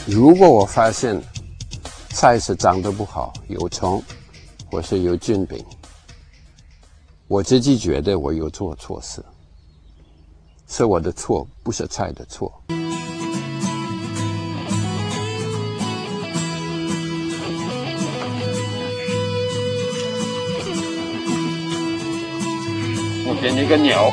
如果我发现菜是长得不好，有虫或是有菌病，我自己觉得我有做错事，是我的错，不是菜的错。我给你个鸟，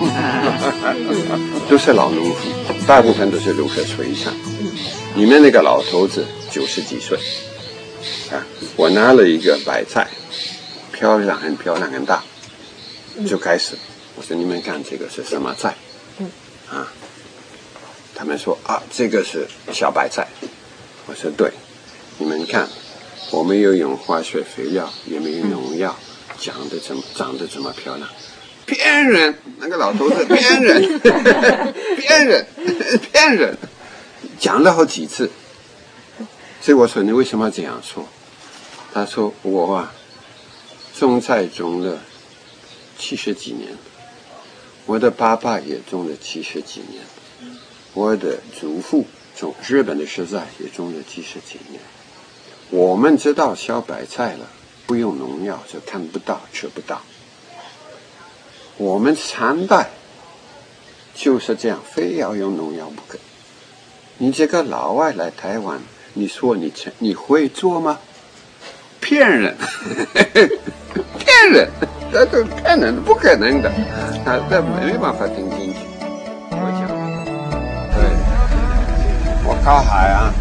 都是老农夫，大部分都是60岁以上。里面那个老头子90几岁，啊，我拿了一个白菜，漂亮，很漂亮，很大，就开始，我说你们看这个是什么菜？啊，他们说啊，这个是小白菜。我说对，你们看，我没有用化学肥料，也没有农药，长得这么漂亮。骗人！那个老头子骗人，骗人，骗人，讲了好几次。所以我说你为什么这样说？他说我啊，种菜种了70几年，我的爸爸也种了70几年，我的祖父从日本的食材也种了70几年。我们知道小白菜了，不用农药就看不到吃不到。我们3代就是这样，非要用农药不可。你这个老外来台湾，你说你会做吗？骗人，骗人，这个骗人，不可能的，这没办法听进去。我讲，对，我靠海啊，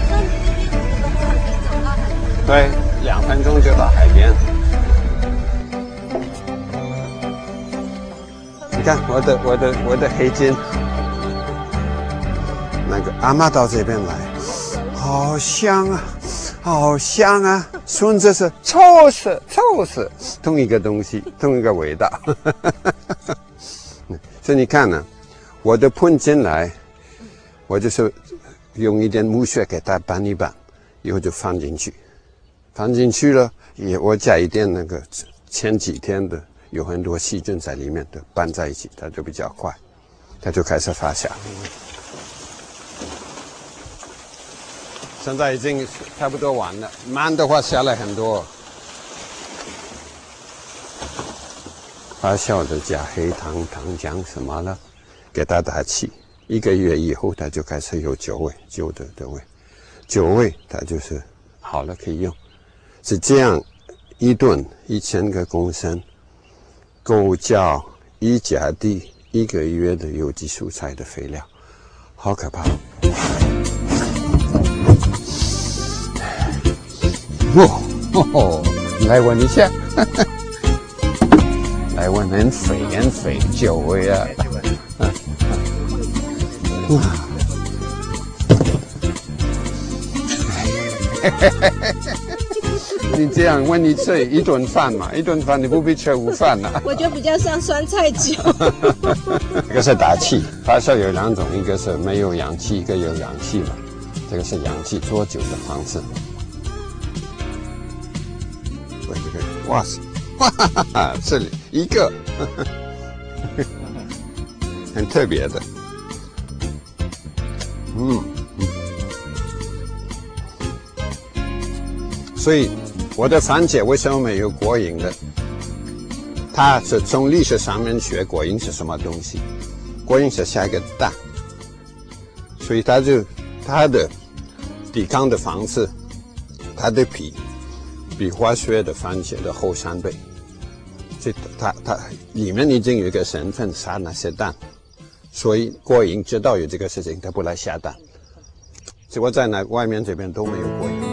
对，2分钟就到海边。你看我的黑金，那个阿嬷到这边来，好香啊，好香啊！孙子是臭死，同一个东西，同一个味道。所以你看呢，我的喷进来，我就是用一点木屑给它拌一拌，以后就放进去，了，我加一点那个前几天的。有很多细菌在里面的，拌在一起，它就比较快，它就开始发酵。现在已经差不多完了，慢的话下来很多。发酵的加黑糖、糖浆什么的，给它打气，1个月以后它就开始有酒味，酒的味，酒味它就是好了可以用。是这样，一吨1000个公升。够浇1甲地1个月的有机蔬菜的肥料，好可怕！来闻一下，来闻，很肥，酒味啊！你这样问你吃1顿饭嘛？1顿饭你不必吃午饭啊。 我觉得比较像酸菜酒。 这个是打气，发酵有2种，一个是没有氧气，一个有氧气嘛。这个是氧气做酒的方式。对这个，哇塞，哇，这里一个，很特别的，所以我的番茄为什么没有果蝇的？它是从历史上面学果蝇是什么东西？果蝇是下一个蛋，所以它的抵抗的方式，它的皮比化学的番茄的厚3倍，所以它里面已经有一个成分杀那些蛋，所以果蝇知道有这个事情，它不来下蛋。所以我在外面这边都没有果蝇。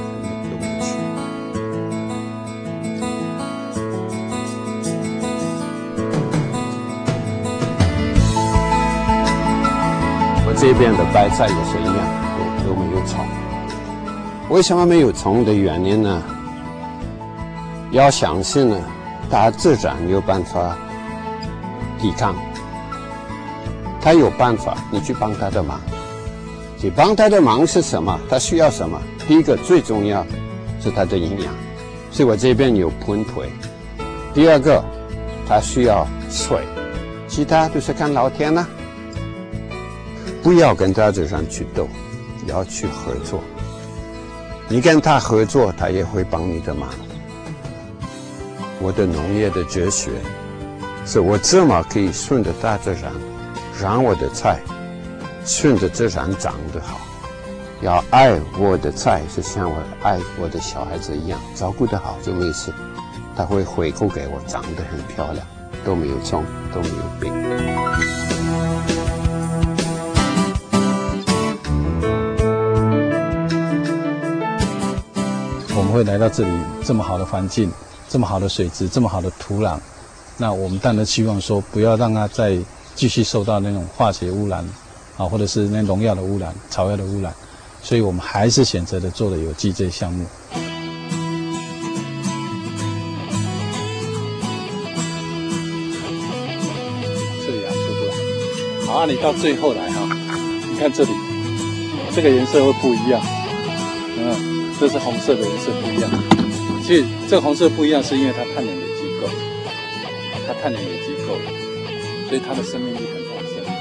这边的白菜也是一样，都没有虫。为什么没有虫的原因呢？要相信呢，大自然有办法抵抗，他有办法，你去帮他的忙。你帮他的忙是什么？他需要什么？第一个最重要是他的营养，所以我这边有喷腿。第二个，他需要水，其他就是看老天了。不要跟大自然去斗， 要去合作。你跟他合作，他也会帮你的忙。我的农业的哲学是我怎么可以顺着大自然，让我的菜顺着自然长得好。要爱我的菜，是像我爱我的小孩子一样，照顾得好就没事，他会回扣给我，长得很漂亮，都没有虫，都没有病。 我们会来到这里这么好的环境，这么好的水质，这么好的土壤，那我们当然希望说不要让它再继续受到那种化学污染啊，或者是那农药的污染、草药的污染，所以我们还是选择的做了有机这项目。这里啊，对不对？好啊，你到最后来哈，你看这里，这个颜色会不一样，这是红色的颜色不一样。其实这个红色不一样，是因为它碳氧累积够，它碳氧累积够了，所以它的生命力很旺盛很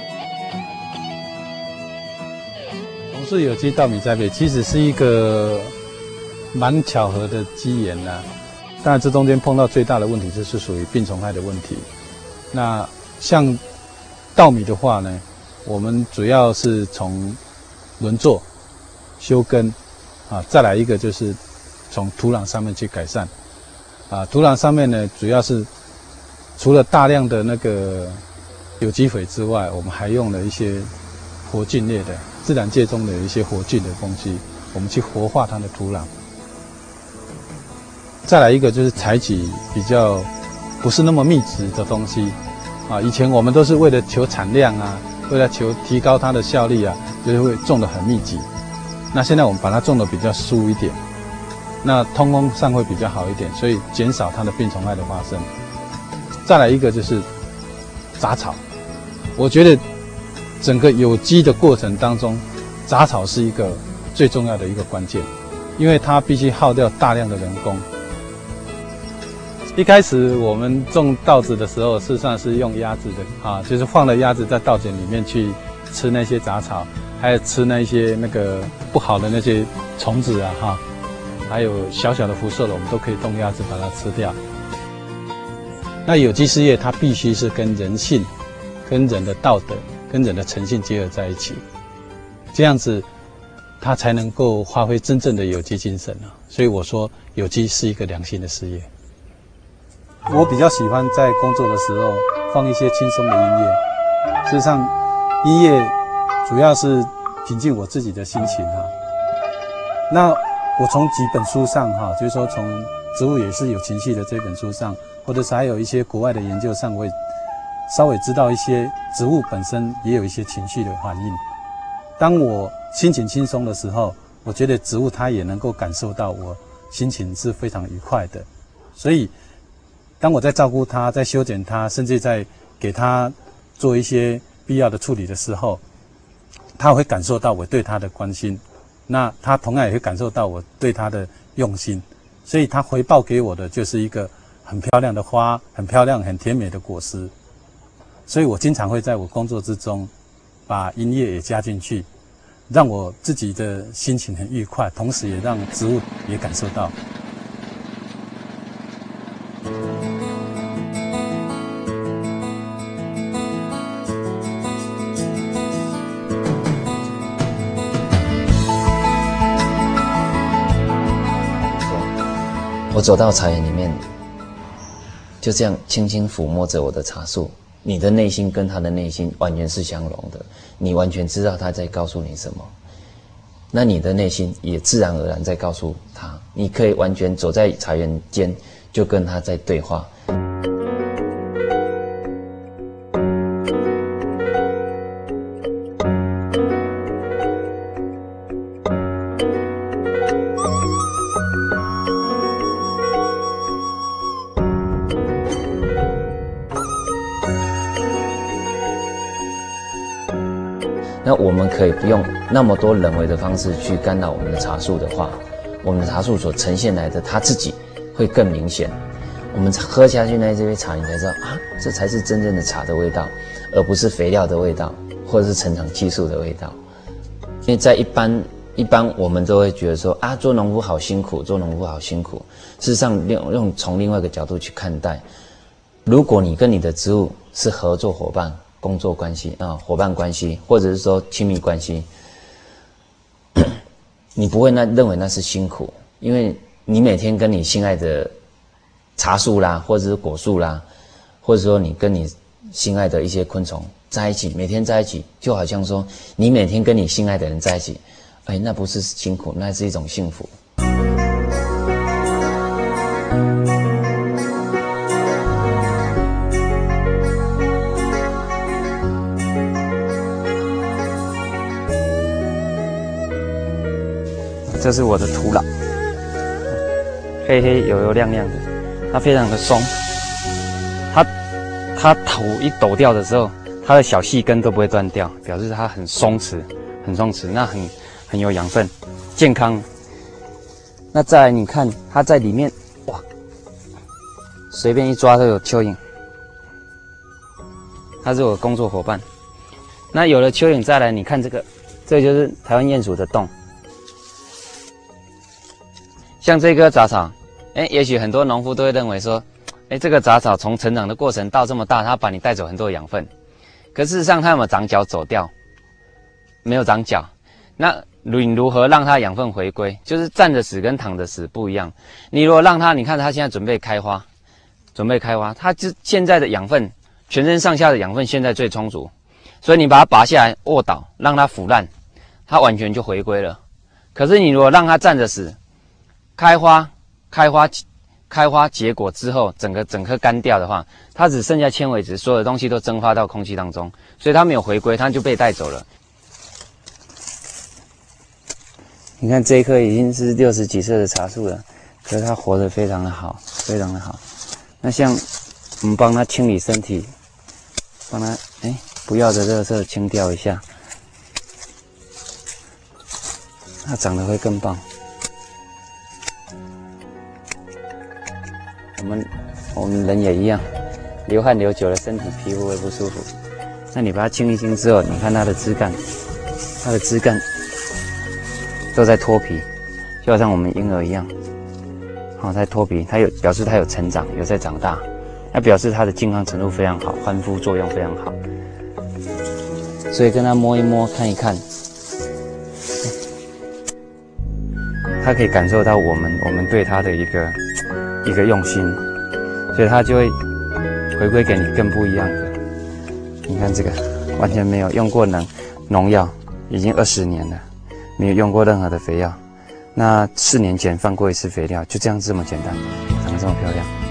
强。从事有机稻米栽培，其实是一个蛮巧合的机缘呐。当然，这中间碰到最大的问题就是属于病虫害的问题。那像稻米的话呢，我们主要是从轮作、休耕。再来一个就是从土壤上面去改善，土壤上面呢，主要是除了大量的那个有机肥之外，我们还用了一些活菌类的，自然界中的一些活菌的东西，我们去活化它的土壤。再来一个就是采取比较不是那么密集的东西，以前我们都是为了求产量啊，为了求提高它的效率啊，就是会种得很密集。那现在我们把它种得比较疏一点，那通风上会比较好一点，所以减少它的病虫害的发生。再来一个就是杂草，我觉得整个有机的过程当中，杂草是一个最重要的一个关键，因为它必须耗掉大量的人工。一开始我们种稻子的时候，事实上是用鸭子的就是放了鸭子在稻田里面去吃那些杂草。还有吃那些那个不好的那些虫子啊还有小小的辐射的，我们都可以动鸭子把它吃掉。那有机事业它必须是跟人性、跟人的道德、跟人的诚信结合在一起，这样子它才能够发挥真正的有机精神所以我说有机是一个良心的事业。我比较喜欢在工作的时候放一些轻松的音乐，事实上音乐主要是平静我自己的心情那我从几本书上就是说从《植物也是有情绪的》这本书上，或者是还有一些国外的研究上，我也稍微知道一些植物本身也有一些情绪的反应。当我心情轻松的时候，我觉得植物它也能够感受到我心情是非常愉快的。所以当我在照顾它，在修剪它，甚至在给它做一些必要的处理的时候，他会感受到我对他的关心，那他同样也会感受到我对他的用心，所以他回报给我的就是一个很漂亮的花，很漂亮、很甜美的果实。所以我经常会在我工作之中把音乐也加进去，让我自己的心情很愉快，同时也让植物也感受到。 我走到茶园里面，就这样轻轻抚摸着我的茶树，你的内心跟他的内心完全是相融的，你完全知道他在告诉你什么，那你的内心也自然而然在告诉他，你可以完全走在茶园间，就跟他在对话。那我们可以不用那么多人为的方式去干扰我们的茶树的话，我们的茶树所呈现来的它自己会更明显。我们喝下去那这杯茶，你才知道这才是真正的茶的味道，而不是肥料的味道，或者是成长激素的味道。 因为在一般我们都会觉得说啊，做农夫好辛苦，做农夫好辛苦。事实上，从另外一个角度去看待，如果你跟你的植物是合作伙伴、工作关系伙伴关系，或者是说亲密关系，你不会认为那是辛苦，因为你每天跟你心爱的茶树啦，或者是果树啦，或者说你跟你心爱的一些昆虫在一起，每天在一起，就好像说你每天跟你心爱的人在一起，那不是辛苦，那是一种幸福。 这是我的土壤，黑黑油油亮亮的，它非常的松。它土一抖掉的时候，它的小细根都不会断掉，表示它很松弛，很松弛，那很有养分，健康。那再来你看它在里面，哇，随便一抓都有蚯蚓，它是我的工作伙伴。那有了蚯蚓，再来你看这个就是台湾鼹鼠的洞。像这棵杂草，也许很多农夫都会认为说，这个杂草从成长的过程到这么大，它把你带走很多养分。可事实上，它有没有长脚走掉？没有长脚。那你如何让它养分回归？就是站着死跟躺着死不一样。你如果让它，你看它现在准备开花，它现在的养分，全身上下的养分现在最充足，所以你把它拔下来卧倒，让它腐烂，它完全就回归了。可是你如果让它站着死，开花结果之后，整棵干掉的话，它只剩下纤维质，所有的东西都蒸发到空气当中，所以它没有回归，它就被带走了。你看这一棵已经是60几岁的茶树了，可是它活得非常的好，非常的好。那像我们帮它清理身体，帮它不要的垃圾清掉一下，它长得会更棒。我们人也一样，流汗流久了，身体皮肤会不舒服。那你把它清一清之后，你看它的枝干都在脱皮，就好像我们婴儿一样，在脱皮，表示它有成长，有在长大，那表示它的健康程度非常好，恢复作用非常好。所以跟它摸一摸，看一看，它可以感受到我们对它的一个用心，所以它就会回归给你更不一样的。你看这个完全没有用过农药，已经20年了，没有用过任何的肥药。那4年前放过一次肥料，就这样这么简单，长得这么漂亮。